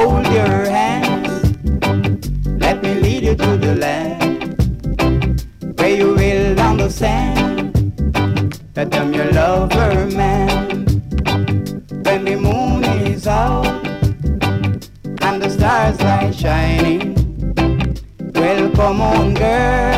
hold your hand. Let me lead you to the land where you will understand that I'm your lover man. When the moon is out and the stars are shining, well, come on, girl.